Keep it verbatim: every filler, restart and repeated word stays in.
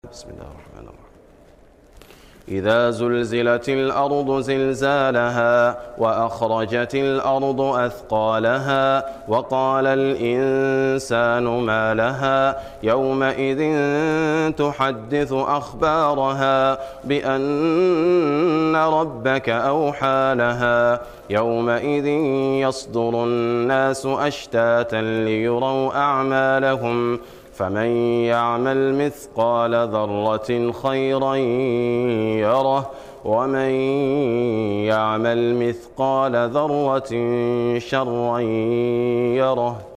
بسم الله الرحمن الرحيم. إذا زلزلت الأرض زلزالها وأخرجت الأرض أثقالها وقال الإنسان ما لها يومئذ تحدث أخبارها بأن ربك أوحى لها يومئذ يصدر الناس أشتاتا ليروا أعمالهم فمن يعمل مثقال ذرة خيرا يره ومن يعمل مثقال ذرة شرا يره.